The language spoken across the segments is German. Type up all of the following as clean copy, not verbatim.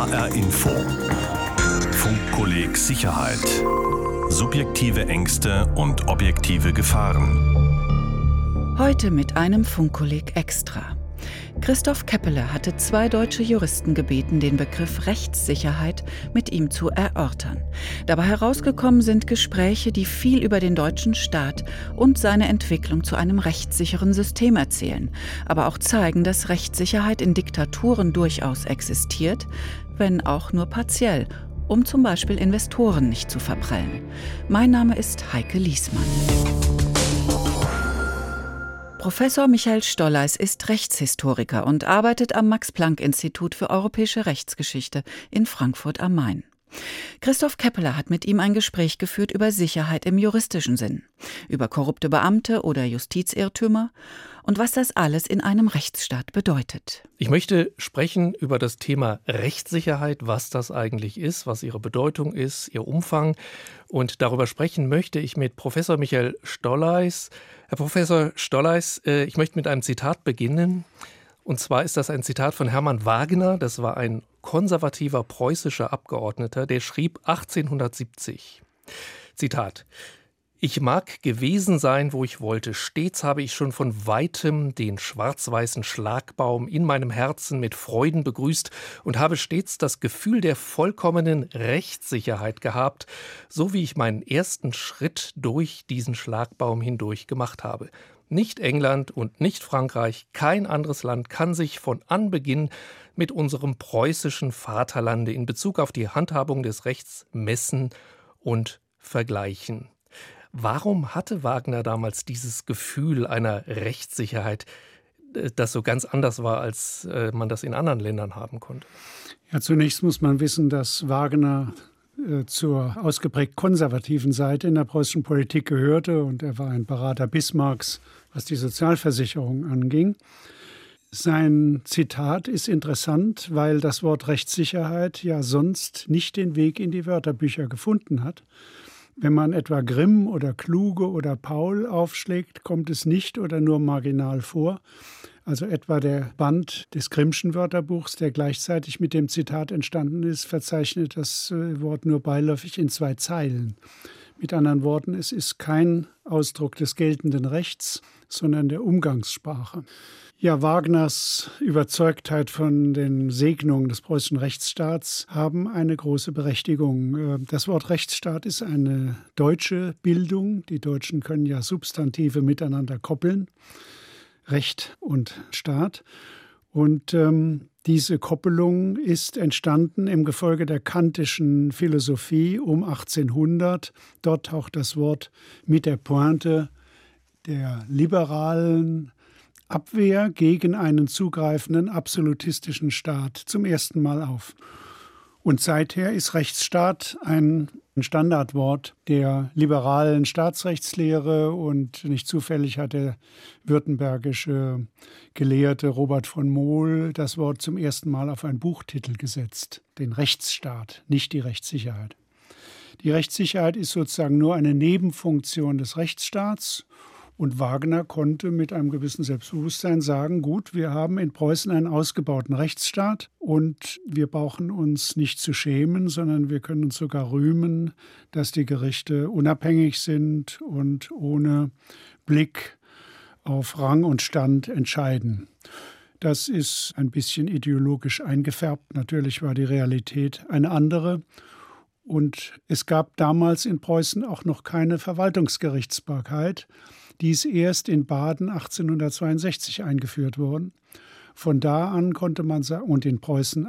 HR Info. Funkkolleg Sicherheit. Subjektive Ängste und objektive Gefahren. Heute mit einem Funkkolleg Extra. Christoph Käppeler hatte 2 deutsche Juristen gebeten, den Begriff Rechtssicherheit mit ihm zu erörtern. Dabei herausgekommen sind Gespräche, die viel über den deutschen Staat und seine Entwicklung zu einem rechtssicheren System erzählen, aber auch zeigen, dass Rechtssicherheit in Diktaturen durchaus existiert, wenn auch nur partiell, um zum Beispiel Investoren nicht zu verprellen. Mein Name ist Heike Liesmann. Professor Michael Stolleis ist Rechtshistoriker und arbeitet am Max-Planck-Institut für europäische Rechtsgeschichte in Frankfurt am Main. Christoph Käppeler hat mit ihm ein Gespräch geführt über Sicherheit im juristischen Sinn, über korrupte Beamte oder Justizirrtümer und was das alles in einem Rechtsstaat bedeutet. Ich möchte sprechen über das Thema Rechtssicherheit, was das eigentlich ist, was ihre Bedeutung ist, ihr Umfang. Und darüber sprechen möchte ich mit Professor Michael Stolleis. Herr Professor Stolleis, ich möchte mit einem Zitat beginnen. Und zwar ist das ein Zitat von Hermann Wagner. Das war ein konservativer preußischer Abgeordneter, der schrieb 1870, Zitat: Ich mag gewesen sein, wo ich wollte. Stets habe ich schon von Weitem den schwarz-weißen Schlagbaum in meinem Herzen mit Freuden begrüßt und habe stets das Gefühl der vollkommenen Rechtssicherheit gehabt, so wie ich meinen ersten Schritt durch diesen Schlagbaum hindurch gemacht habe. Nicht England und nicht Frankreich, kein anderes Land kann sich von Anbeginn mit unserem preußischen Vaterlande in Bezug auf die Handhabung des Rechts messen und vergleichen. Warum hatte Wagner damals dieses Gefühl einer Rechtssicherheit, das so ganz anders war, als man das in anderen Ländern haben konnte? Ja, zunächst muss man wissen, dass Wagner zur ausgeprägt konservativen Seite in der preußischen Politik gehörte und er war ein Berater Bismarcks, was die Sozialversicherung anging. Sein Zitat ist interessant, weil das Wort Rechtssicherheit ja sonst nicht den Weg in die Wörterbücher gefunden hat. Wenn man etwa Grimm oder Kluge oder Paul aufschlägt, kommt es nicht oder nur marginal vor. Also etwa der Band des Grimmschen Wörterbuchs, der gleichzeitig mit dem Zitat entstanden ist, verzeichnet das Wort nur beiläufig in 2 Zeilen. Mit anderen Worten, es ist kein Ausdruck des geltenden Rechts, sondern der Umgangssprache. Ja, Wagners Überzeugtheit von den Segnungen des preußischen Rechtsstaats haben eine große Berechtigung. Das Wort Rechtsstaat ist eine deutsche Bildung. Die Deutschen können ja Substantive miteinander koppeln. Recht und Staat. Und diese Koppelung ist entstanden im Gefolge der kantischen Philosophie um 1800. Dort taucht das Wort mit der Pointe der liberalen Abwehr gegen einen zugreifenden absolutistischen Staat zum ersten Mal auf. Und seither ist Rechtsstaat ein Standardwort der liberalen Staatsrechtslehre und nicht zufällig hat der württembergische Gelehrte Robert von Mohl das Wort zum ersten Mal auf einen Buchtitel gesetzt, den Rechtsstaat, nicht die Rechtssicherheit. Die Rechtssicherheit ist sozusagen nur eine Nebenfunktion des Rechtsstaats. Und Wagner konnte mit einem gewissen Selbstbewusstsein sagen, gut, wir haben in Preußen einen ausgebauten Rechtsstaat und wir brauchen uns nicht zu schämen, sondern wir können uns sogar rühmen, dass die Gerichte unabhängig sind und ohne Blick auf Rang und Stand entscheiden. Das ist ein bisschen ideologisch eingefärbt. Natürlich war die Realität eine andere. Und es gab damals in Preußen auch noch keine Verwaltungsgerichtsbarkeit. Die ist erst in Baden 1862 eingeführt worden. Von da an konnte man sagen, und in Preußen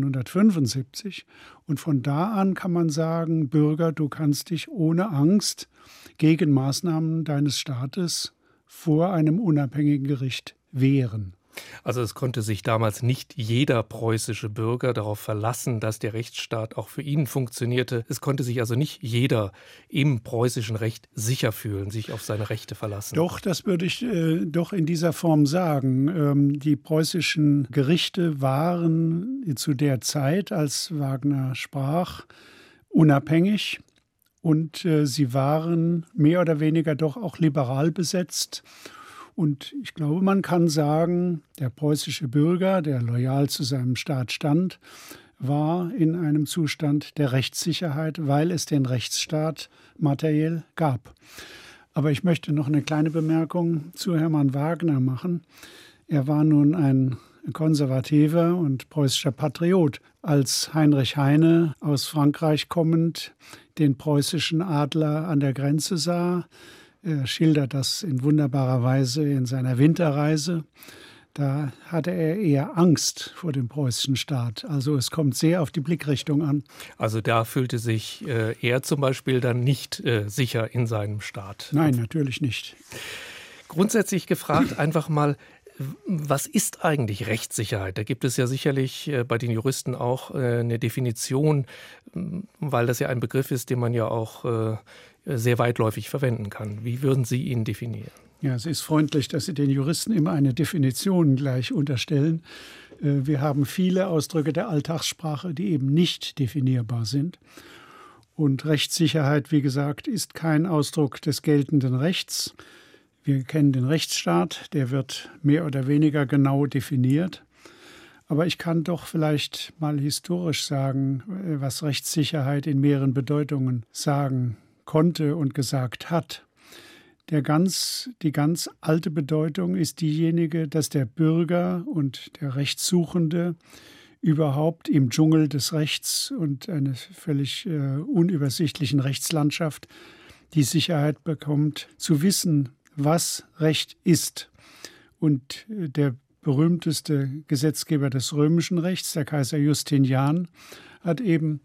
1875, und von da an kann man sagen, Bürger, du kannst dich ohne Angst gegen Maßnahmen deines Staates vor einem unabhängigen Gericht wehren. Also es konnte sich damals nicht jeder preußische Bürger darauf verlassen, dass der Rechtsstaat auch für ihn funktionierte. Es konnte sich also nicht jeder im preußischen Recht sicher fühlen, sich auf seine Rechte verlassen. Doch, das würde ich doch in dieser Form sagen. Die preußischen Gerichte waren zu der Zeit, als Wagner sprach, unabhängig. Und sie waren mehr oder weniger doch auch liberal besetzt. Und ich glaube, man kann sagen, der preußische Bürger, der loyal zu seinem Staat stand, war in einem Zustand der Rechtssicherheit, weil es den Rechtsstaat materiell gab. Aber ich möchte noch eine kleine Bemerkung zu Hermann Wagner machen. Er war nun ein konservativer und preußischer Patriot. Als Heinrich Heine aus Frankreich kommend den preußischen Adler an der Grenze sah, er schildert das in wunderbarer Weise in seiner Winterreise, da hatte er eher Angst vor dem preußischen Staat. Also es kommt sehr auf die Blickrichtung an. Also da fühlte sich er zum Beispiel dann nicht sicher in seinem Staat. Nein, natürlich nicht. Grundsätzlich gefragt einfach mal, was ist eigentlich Rechtssicherheit? Da gibt es ja sicherlich bei den Juristen auch eine Definition, weil das ja ein Begriff ist, den man ja auch sehr weitläufig verwenden kann. Wie würden Sie ihn definieren? Ja, es ist freundlich, dass Sie den Juristen immer eine Definition gleich unterstellen. Wir haben viele Ausdrücke der Alltagssprache, die eben nicht definierbar sind. Und Rechtssicherheit, wie gesagt, ist kein Ausdruck des geltenden Rechts. Wir kennen den Rechtsstaat, der wird mehr oder weniger genau definiert. Aber ich kann doch vielleicht mal historisch sagen, was Rechtssicherheit in mehreren Bedeutungen sagen konnte und gesagt hat. Die ganz alte Bedeutung ist diejenige, dass der Bürger und der Rechtssuchende überhaupt im Dschungel des Rechts und einer völlig unübersichtlichen Rechtslandschaft die Sicherheit bekommt, zu wissen, was Recht ist. Und der berühmteste Gesetzgeber des römischen Rechts, der Kaiser Justinian, hat eben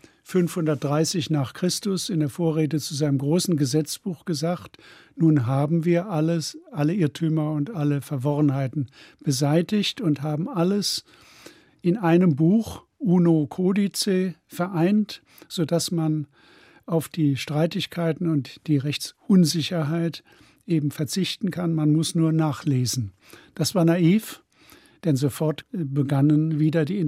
530 nach Christus in der Vorrede zu seinem großen Gesetzbuch gesagt, nun haben wir alle Irrtümer und alle Verworrenheiten beseitigt und haben alles in einem Buch, Uno Codice, vereint, sodass man auf die Streitigkeiten und die Rechtsunsicherheit eben verzichten kann. Man muss nur nachlesen. Das war naiv, denn sofort begannen wieder die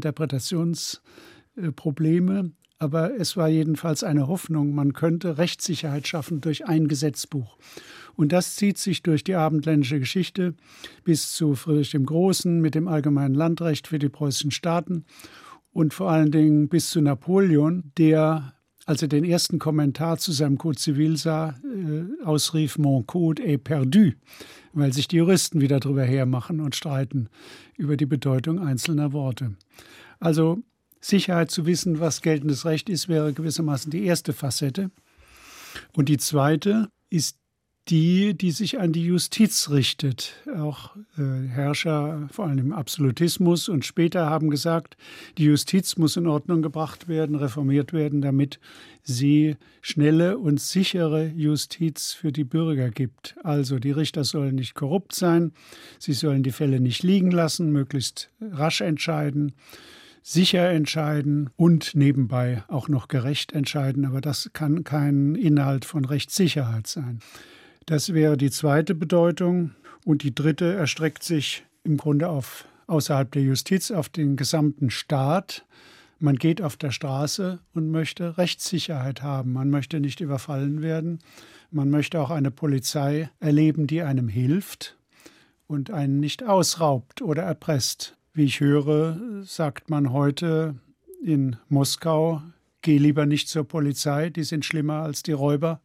Interpretationsprobleme. Aber es war jedenfalls eine Hoffnung, man könnte Rechtssicherheit schaffen durch ein Gesetzbuch. Und das zieht sich durch die abendländische Geschichte bis zu Friedrich dem Großen mit dem allgemeinen Landrecht für die preußischen Staaten und vor allen Dingen bis zu Napoleon, der, als er den ersten Kommentar zu seinem Code Civil sah, ausrief, mon code est perdu, weil sich die Juristen wieder drüber hermachen und streiten über die Bedeutung einzelner Worte. Also Sicherheit zu wissen, was geltendes Recht ist, wäre gewissermaßen die erste Facette. Und die zweite ist die sich an die Justiz richtet. Auch Herrscher, vor allem im Absolutismus und später, haben gesagt, die Justiz muss in Ordnung gebracht werden, reformiert werden, damit sie schnelle und sichere Justiz für die Bürger gibt. Also die Richter sollen nicht korrupt sein, sie sollen die Fälle nicht liegen lassen, möglichst rasch entscheiden, sicher entscheiden und nebenbei auch noch gerecht entscheiden. Aber das kann kein Inhalt von Rechtssicherheit sein. Das wäre die zweite Bedeutung. Und die dritte erstreckt sich im Grunde außerhalb der Justiz auf den gesamten Staat. Man geht auf der Straße und möchte Rechtssicherheit haben. Man möchte nicht überfallen werden. Man möchte auch eine Polizei erleben, die einem hilft und einen nicht ausraubt oder erpresst. Wie ich höre, sagt man heute in Moskau, geh lieber nicht zur Polizei, die sind schlimmer als die Räuber,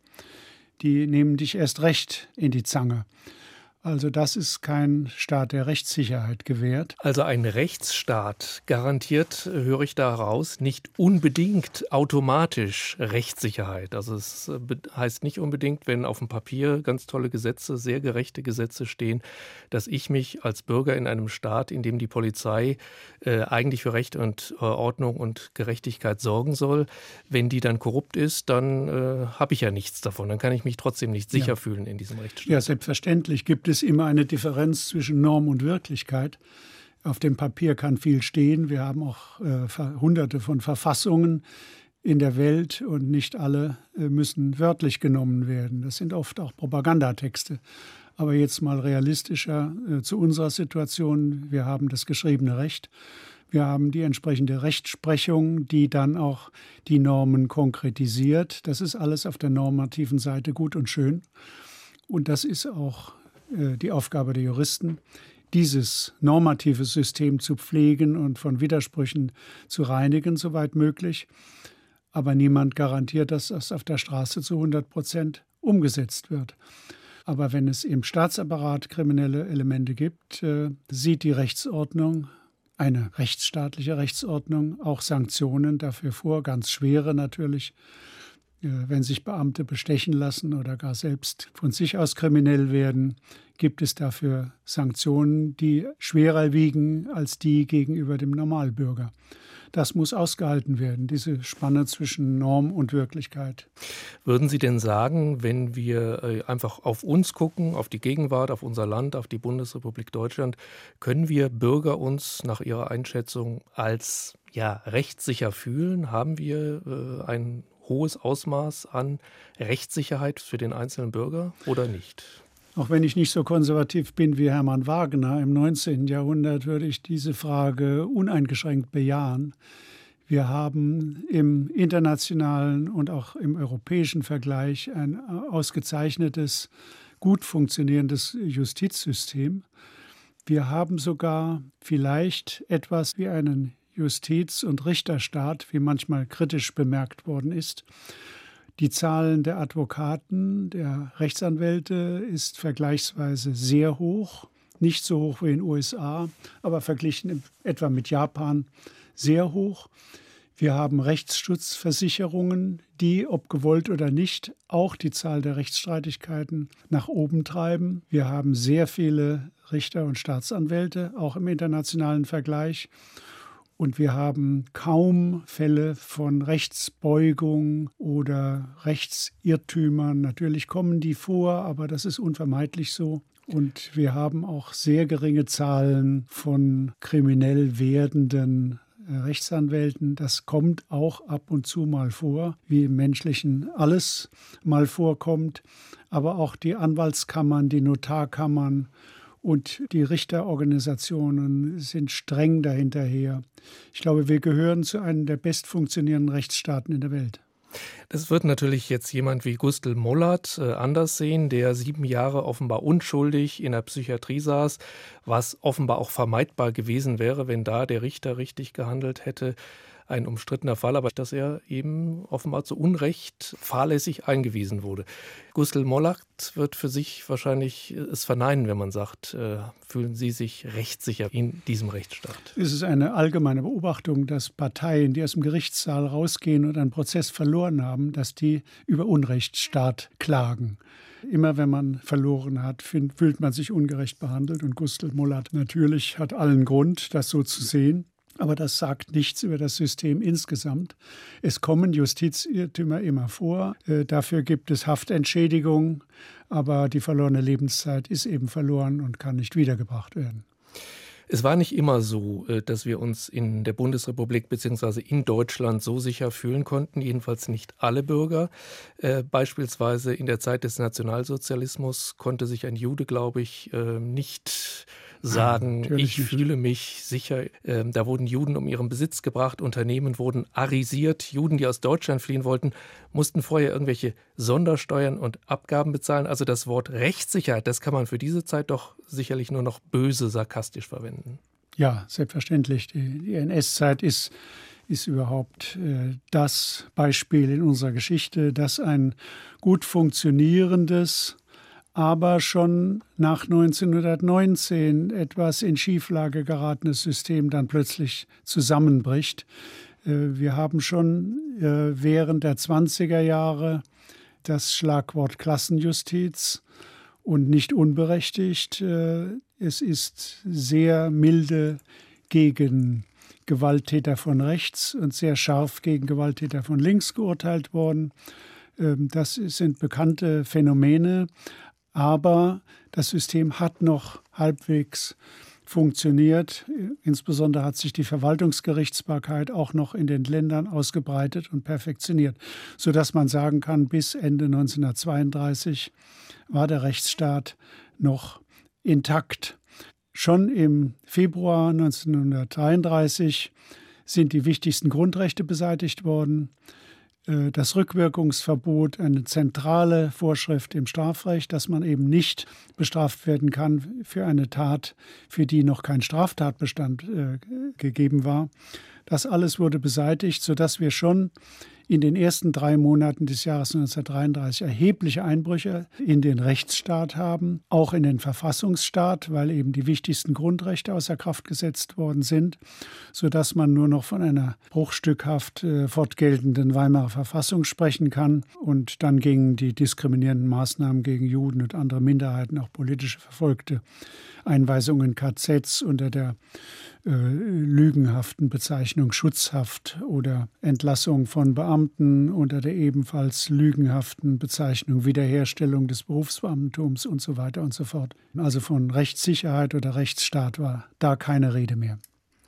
die nehmen dich erst recht in die Zange. Also das ist kein Staat, der Rechtssicherheit gewährt. Also ein Rechtsstaat garantiert, höre ich da heraus, nicht unbedingt automatisch Rechtssicherheit. Also es heißt nicht unbedingt, wenn auf dem Papier ganz tolle Gesetze, sehr gerechte Gesetze stehen, dass ich mich als Bürger in einem Staat, in dem die Polizei eigentlich für Recht und Ordnung und Gerechtigkeit sorgen soll, wenn die dann korrupt ist, dann habe ich ja nichts davon. Dann kann ich mich trotzdem nicht sicher fühlen in diesem Rechtsstaat. Ja, selbstverständlich gibt es immer eine Differenz zwischen Norm und Wirklichkeit. Auf dem Papier kann viel stehen. Wir haben auch Hunderte von Verfassungen in der Welt und nicht alle müssen wörtlich genommen werden. Das sind oft auch Propagandatexte. Aber jetzt mal realistischer zu unserer Situation. Wir haben das geschriebene Recht. Wir haben die entsprechende Rechtsprechung, die dann auch die Normen konkretisiert. Das ist alles auf der normativen Seite gut und schön. Und das ist auch die Aufgabe der Juristen, dieses normative System zu pflegen und von Widersprüchen zu reinigen, soweit möglich. Aber niemand garantiert, dass das auf der Straße zu 100% umgesetzt wird. Aber wenn es im Staatsapparat kriminelle Elemente gibt, sieht die Rechtsordnung, eine rechtsstaatliche Rechtsordnung, auch Sanktionen dafür vor, ganz schwere natürlich. Wenn sich Beamte bestechen lassen oder gar selbst von sich aus kriminell werden, gibt es dafür Sanktionen, die schwerer wiegen als die gegenüber dem Normalbürger. Das muss ausgehalten werden, diese Spanne zwischen Norm und Wirklichkeit. Würden Sie denn sagen, wenn wir einfach auf uns gucken, auf die Gegenwart, auf unser Land, auf die Bundesrepublik Deutschland, können wir Bürger uns nach Ihrer Einschätzung als rechtssicher fühlen? Haben wir ein hohes Ausmaß an Rechtssicherheit für den einzelnen Bürger oder nicht? Auch wenn ich nicht so konservativ bin wie Hermann Wagner im 19. Jahrhundert, würde ich diese Frage uneingeschränkt bejahen. Wir haben im internationalen und auch im europäischen Vergleich ein ausgezeichnetes, gut funktionierendes Justizsystem. Wir haben sogar vielleicht etwas wie einen Justiz- und Richterstaat, wie manchmal kritisch bemerkt worden ist. Die Zahlen der Advokaten, der Rechtsanwälte ist vergleichsweise sehr hoch, nicht so hoch wie in den USA, aber verglichen etwa mit Japan sehr hoch. Wir haben Rechtsschutzversicherungen, die, ob gewollt oder nicht, auch die Zahl der Rechtsstreitigkeiten nach oben treiben. Wir haben sehr viele Richter und Staatsanwälte, auch im internationalen Vergleich. Und wir haben kaum Fälle von Rechtsbeugung oder Rechtsirrtümern. Natürlich kommen die vor, aber das ist unvermeidlich so. Und wir haben auch sehr geringe Zahlen von kriminell werdenden Rechtsanwälten. Das kommt auch ab und zu mal vor, wie im Menschlichen alles mal vorkommt. Aber auch die Anwaltskammern, die Notarkammern und die Richterorganisationen sind streng dahinterher. Ich glaube, wir gehören zu einem der bestfunktionierenden Rechtsstaaten in der Welt. Das wird natürlich jetzt jemand wie Gustl Mollert anders sehen, der 7 Jahre offenbar unschuldig in der Psychiatrie saß, was offenbar auch vermeidbar gewesen wäre, wenn da der Richter richtig gehandelt hätte. Ein umstrittener Fall, aber dass er eben offenbar zu Unrecht fahrlässig eingewiesen wurde. Gustl Mollert wird für sich wahrscheinlich es verneinen, wenn man sagt, fühlen Sie sich rechtssicher in diesem Rechtsstaat? Es ist eine allgemeine Beobachtung, dass Parteien, die aus dem Gerichtssaal rausgehen und einen Prozess verloren haben, dass die über Unrechtsstaat klagen. Immer wenn man verloren hat, fühlt man sich ungerecht behandelt. Und Gustl Mollert natürlich hat allen Grund, das so zu sehen. Aber das sagt nichts über das System insgesamt. Es kommen Justizirrtümer immer vor. Dafür gibt es Haftentschädigung. Aber die verlorene Lebenszeit ist eben verloren und kann nicht wiedergebracht werden. Es war nicht immer so, dass wir uns in der Bundesrepublik bzw. in Deutschland so sicher fühlen konnten, jedenfalls nicht alle Bürger. Beispielsweise in der Zeit des Nationalsozialismus konnte sich ein Jude, glaube ich, nicht sagen, ich fühle mich sicher. Da wurden Juden um ihren Besitz gebracht, Unternehmen wurden arisiert. Juden, die aus Deutschland fliehen wollten, mussten vorher irgendwelche Sondersteuern und Abgaben bezahlen. Also das Wort Rechtssicherheit, das kann man für diese Zeit doch sicherlich nur noch böse sarkastisch verwenden. Ja, selbstverständlich. Die NS-Zeit ist überhaupt das Beispiel in unserer Geschichte, dass ein gut funktionierendes, aber schon nach 1919 etwas in Schieflage geratenes System dann plötzlich zusammenbricht. Wir haben schon während der 20er Jahre das Schlagwort Klassenjustiz und nicht unberechtigt. Es ist sehr milde gegen Gewalttäter von rechts und sehr scharf gegen Gewalttäter von links geurteilt worden. Das sind bekannte Phänomene. Aber das System hat noch halbwegs funktioniert. Insbesondere hat sich die Verwaltungsgerichtsbarkeit auch noch in den Ländern ausgebreitet und perfektioniert, sodass man sagen kann, bis Ende 1932 war der Rechtsstaat noch intakt. Schon im Februar 1933 sind die wichtigsten Grundrechte beseitigt worden. das Rückwirkungsverbot eine zentrale Vorschrift im Strafrecht, dass man eben nicht bestraft werden kann für eine Tat, für die noch kein Straftatbestand gegeben war. Das alles wurde beseitigt, sodass wir schon in den ersten 3 Monaten des Jahres 1933 erhebliche Einbrüche in den Rechtsstaat haben, auch in den Verfassungsstaat, weil eben die wichtigsten Grundrechte außer Kraft gesetzt worden sind, sodass man nur noch von einer bruchstückhaft fortgeltenden Weimarer Verfassung sprechen kann. Und dann gingen die diskriminierenden Maßnahmen gegen Juden und andere Minderheiten, auch politische Verfolgte, Einweisungen in KZs unter der lügenhaften Bezeichnung Schutzhaft oder Entlassung von Beamten unter der ebenfalls lügenhaften Bezeichnung Wiederherstellung des Berufsbeamtentums und so weiter und so fort. Also von Rechtssicherheit oder Rechtsstaat war da keine Rede mehr.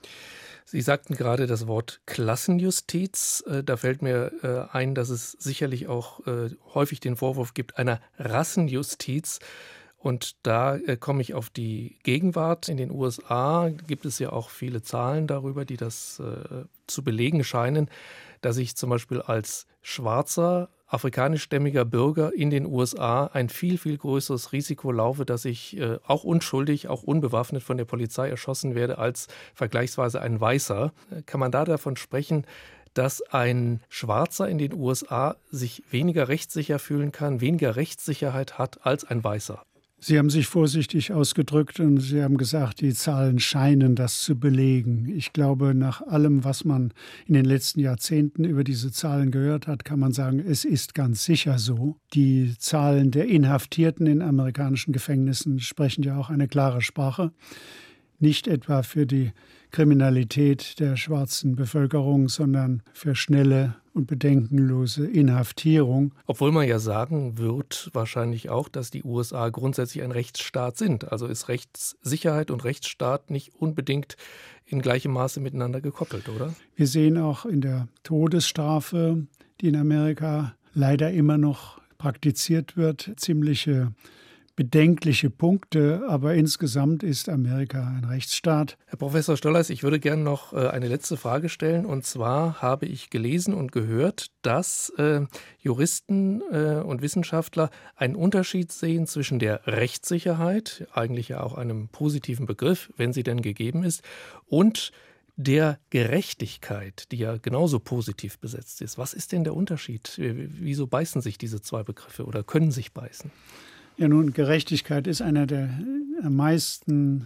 Sie sagten gerade das Wort Klassenjustiz. Da fällt mir ein, dass es sicherlich auch häufig den Vorwurf gibt einer Rassenjustiz. Und da komme ich auf die Gegenwart. In den USA gibt es ja auch viele Zahlen darüber, die das zu belegen scheinen, dass ich zum Beispiel als schwarzer, afrikanischstämmiger Bürger in den USA ein viel, viel größeres Risiko laufe, dass ich auch unschuldig, auch unbewaffnet von der Polizei erschossen werde, als vergleichsweise ein Weißer. Kann man da davon sprechen, dass ein Schwarzer in den USA sich weniger rechtssicher fühlen kann, weniger Rechtssicherheit hat als ein Weißer? Sie haben sich vorsichtig ausgedrückt und Sie haben gesagt, die Zahlen scheinen das zu belegen. Ich glaube, nach allem, was man in den letzten Jahrzehnten über diese Zahlen gehört hat, kann man sagen, es ist ganz sicher so. Die Zahlen der Inhaftierten in amerikanischen Gefängnissen sprechen ja auch eine klare Sprache. Nicht etwa für die Kriminalität der schwarzen Bevölkerung, sondern für schnelle und bedenkenlose Inhaftierung. Obwohl man ja sagen wird wahrscheinlich auch, dass die USA grundsätzlich ein Rechtsstaat sind. Also ist Rechtssicherheit und Rechtsstaat nicht unbedingt in gleichem Maße miteinander gekoppelt, oder? Wir sehen auch in der Todesstrafe, die in Amerika leider immer noch praktiziert wird, ziemliche bedenkliche Punkte, aber insgesamt ist Amerika ein Rechtsstaat. Herr Professor Stolleis, ich würde gerne noch eine letzte Frage stellen. Und zwar habe ich gelesen und gehört, dass Juristen und Wissenschaftler einen Unterschied sehen zwischen der Rechtssicherheit, eigentlich ja auch einem positiven Begriff, wenn sie denn gegeben ist, und der Gerechtigkeit, die ja genauso positiv besetzt ist. Was ist denn der Unterschied? Wieso beißen sich diese zwei Begriffe oder können sich beißen? Ja, nun, Gerechtigkeit ist einer der am meisten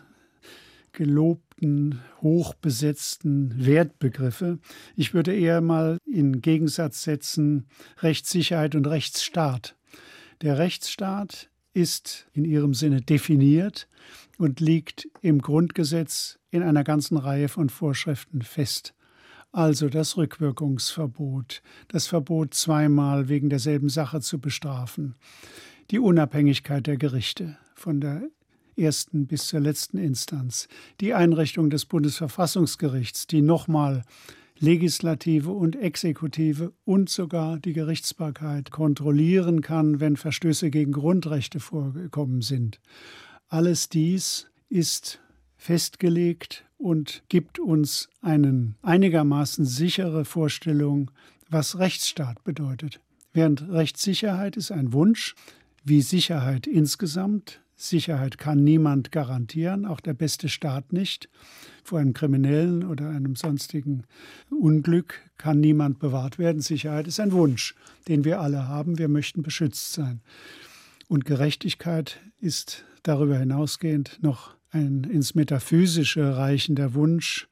gelobten, hochbesetzten Wertbegriffe. Ich würde eher mal in Gegensatz setzen Rechtssicherheit und Rechtsstaat. Der Rechtsstaat ist in ihrem Sinne definiert und liegt im Grundgesetz in einer ganzen Reihe von Vorschriften fest. Also das Rückwirkungsverbot, das Verbot, zweimal wegen derselben Sache zu bestrafen, die Unabhängigkeit der Gerichte von der ersten bis zur letzten Instanz, die Einrichtung des Bundesverfassungsgerichts, die nochmal Legislative und Exekutive und sogar die Gerichtsbarkeit kontrollieren kann, wenn Verstöße gegen Grundrechte vorgekommen sind. Alles dies ist festgelegt und gibt uns eine einigermaßen sichere Vorstellung, was Rechtsstaat bedeutet. Während Rechtssicherheit ist ein Wunsch, wie Sicherheit insgesamt. Sicherheit kann niemand garantieren, auch der beste Staat nicht. Vor einem kriminellen oder einem sonstigen Unglück kann niemand bewahrt werden. Sicherheit ist ein Wunsch, den wir alle haben. Wir möchten beschützt sein. Und Gerechtigkeit ist darüber hinausgehend noch ein ins Metaphysische reichender Wunsch,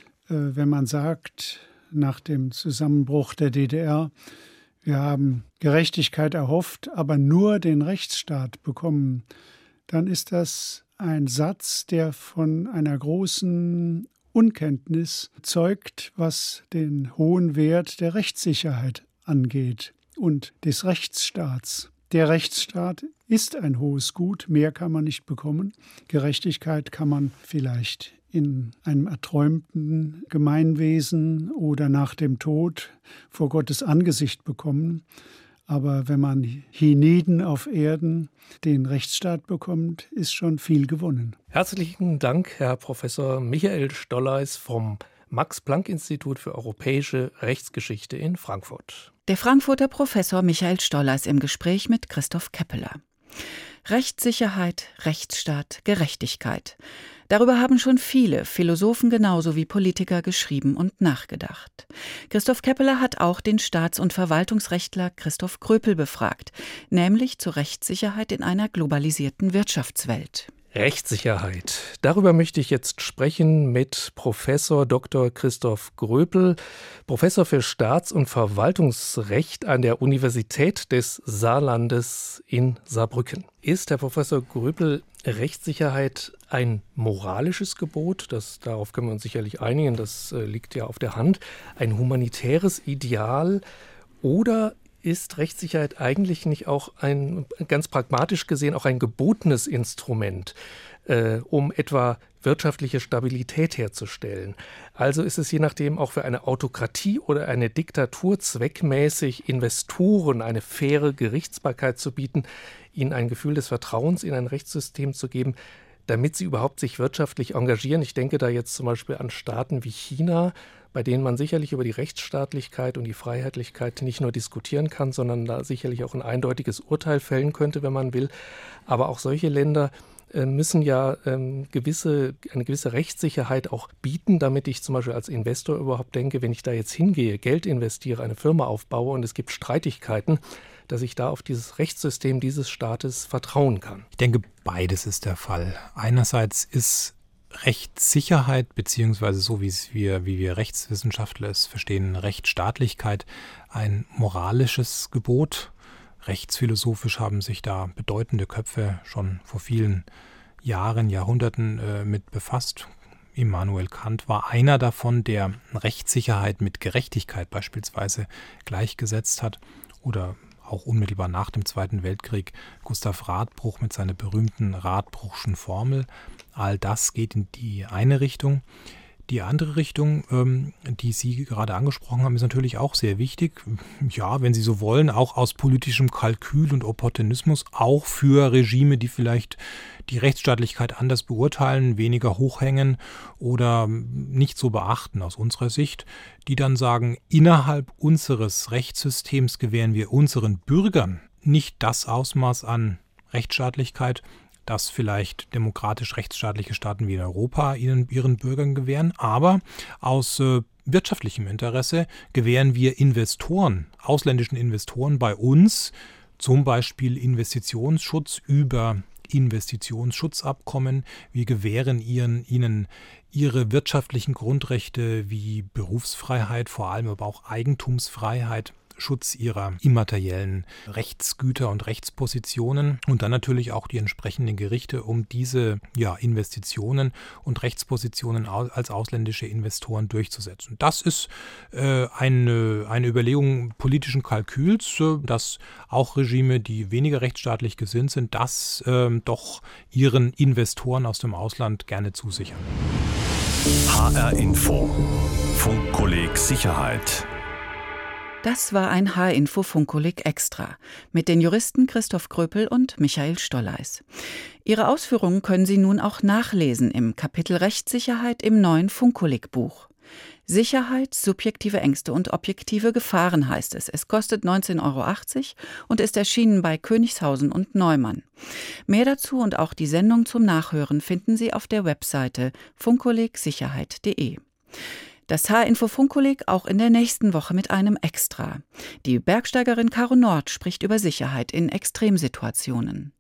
wenn man sagt, nach dem Zusammenbruch der DDR, wir haben Gerechtigkeit erhofft, aber nur den Rechtsstaat bekommen, dann ist das ein Satz, der von einer großen Unkenntnis zeugt, was den hohen Wert der Rechtssicherheit angeht und des Rechtsstaats. Der Rechtsstaat ist ein hohes Gut, mehr kann man nicht bekommen. Gerechtigkeit kann man vielleicht in einem erträumten Gemeinwesen oder nach dem Tod vor Gottes Angesicht bekommen. Aber wenn man hienieden auf Erden den Rechtsstaat bekommt, ist schon viel gewonnen. Herzlichen Dank, Herr Professor Michael Stolleis vom Max-Planck-Institut für europäische Rechtsgeschichte in Frankfurt. Der Frankfurter Professor Michael Stolleis im Gespräch mit Christoph Keppeler. Rechtssicherheit, Rechtsstaat, Gerechtigkeit. Darüber haben schon viele Philosophen genauso wie Politiker geschrieben und nachgedacht. Christoph Keppeler hat auch den Staats- und Verwaltungsrechtler Christoph Gröpel befragt, nämlich zur Rechtssicherheit in einer globalisierten Wirtschaftswelt. Rechtssicherheit. Darüber möchte ich jetzt sprechen mit Professor Dr. Christoph Gröpel, Professor für Staats- und Verwaltungsrecht an der Universität des Saarlandes in Saarbrücken. Ist, Herr Professor Gröpel, Rechtssicherheit ein moralisches Gebot? Darauf können wir uns sicherlich einigen, das liegt ja auf der Hand. Ein humanitäres Ideal oder ist Rechtssicherheit eigentlich nicht auch ganz pragmatisch gesehen, auch ein gebotenes Instrument, um etwa wirtschaftliche Stabilität herzustellen? Also ist es je nachdem auch für eine Autokratie oder eine Diktatur zweckmäßig, Investoren eine faire Gerichtsbarkeit zu bieten, ihnen ein Gefühl des Vertrauens in ein Rechtssystem zu geben, damit sie überhaupt sich wirtschaftlich engagieren. Ich denke da jetzt zum Beispiel an Staaten wie China, bei denen man sicherlich über die Rechtsstaatlichkeit und die Freiheitlichkeit nicht nur diskutieren kann, sondern da sicherlich auch ein eindeutiges Urteil fällen könnte, wenn man will. Aber auch solche Länder müssen ja eine gewisse Rechtssicherheit auch bieten, damit ich zum Beispiel als Investor überhaupt denke, wenn ich da jetzt hingehe, Geld investiere, eine Firma aufbaue und es gibt Streitigkeiten, dass ich da auf dieses Rechtssystem dieses Staates vertrauen kann. Ich denke, beides ist der Fall. Einerseits ist Rechtssicherheit, beziehungsweise so wie wir Rechtswissenschaftler es verstehen, Rechtsstaatlichkeit, ein moralisches Gebot. Rechtsphilosophisch haben sich da bedeutende Köpfe schon vor vielen Jahren, Jahrhunderten mit befasst. Immanuel Kant war einer davon, der Rechtssicherheit mit Gerechtigkeit beispielsweise gleichgesetzt hat, oder auch unmittelbar nach dem Zweiten Weltkrieg Gustav Radbruch mit seiner berühmten Radbruchschen Formel. All das geht in die eine Richtung. Die andere Richtung, die Sie gerade angesprochen haben, ist natürlich auch sehr wichtig. Ja, wenn Sie so wollen, auch aus politischem Kalkül und Opportunismus, auch für Regime, die vielleicht die Rechtsstaatlichkeit anders beurteilen, weniger hochhängen oder nicht so beachten aus unserer Sicht, die dann sagen, innerhalb unseres Rechtssystems gewähren wir unseren Bürgern nicht das Ausmaß an Rechtsstaatlichkeit, das vielleicht demokratisch-rechtsstaatliche Staaten wie in Europa ihren Bürgern gewähren. Aber aus wirtschaftlichem Interesse gewähren wir Investoren, ausländischen Investoren bei uns, zum Beispiel Investitionsschutz über Investitionsschutzabkommen. Wir gewähren ihnen ihre wirtschaftlichen Grundrechte wie Berufsfreiheit, vor allem aber auch Eigentumsfreiheit, Schutz ihrer immateriellen Rechtsgüter und Rechtspositionen und dann natürlich auch die entsprechenden Gerichte, um diese Investitionen und Rechtspositionen als ausländische Investoren durchzusetzen. Das ist eine Überlegung politischen Kalküls, dass auch Regime, die weniger rechtsstaatlich gesinnt sind, das doch ihren Investoren aus dem Ausland gerne zusichern. HR Info. Funkkolleg Sicherheit. Das war ein H-Info Funkkolleg Extra mit den Juristen Christoph Gröpel und Michael Stolleis. Ihre Ausführungen können Sie nun auch nachlesen im Kapitel Rechtssicherheit im neuen Funkkolleg-Buch. Sicherheit, subjektive Ängste und objektive Gefahren heißt es. Es kostet 19,80 € und ist erschienen bei Königshausen und Neumann. Mehr dazu und auch die Sendung zum Nachhören finden Sie auf der Webseite funkkollegsicherheit.de. Das H-Info Funkkolleg auch in der nächsten Woche mit einem Extra. Die Bergsteigerin Caro Nord spricht über Sicherheit in Extremsituationen.